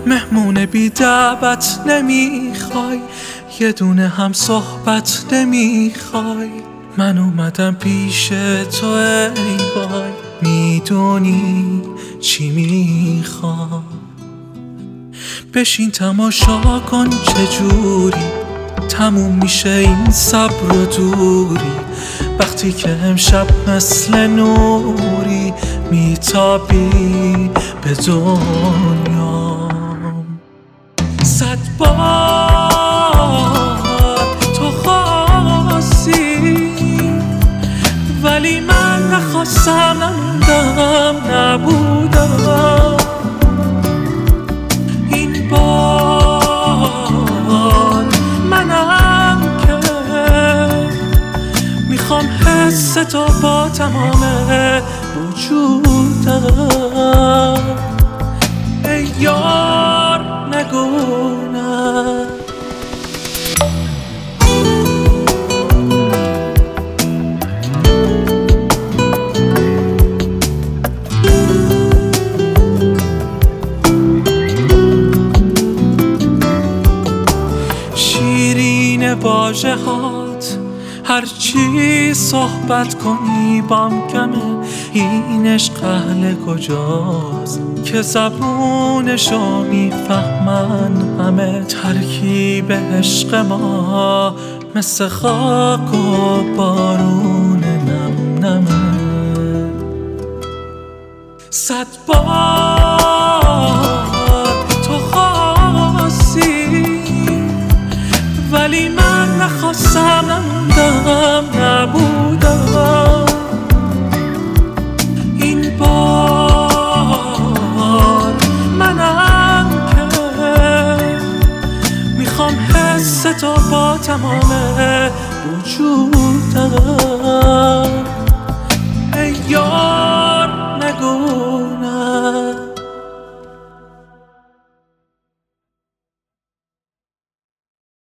مهمون بی دعوت نمیخوای، یه دونه هم صحبت نمیخوای. من اومدم پیش تو ای وای، میدونی چی میخوای؟ بشین تماشا کن چجوری تموم میشه این صبر و دوری، وقتی که امشب مثل نوری میتابی به دنیام. 100 بار تو خواستی ولی من نخواستم، نموندم، نبودم. این بار منم که میخوام حس تو با تمام وجودم. ای یار نگو نه. شیرین واژه هات هرچی صحبت کنی بام کمه. این عشق اهل کجاست که زبونشو میفهمن همه؟ ترکیب عشق ما مثل خاک و بارون نم نمه. 100 بار تو خواستی ولی من نخواستم، نموندم، نبودم. این بار منم که میخوام حس تو با تمام وجودم.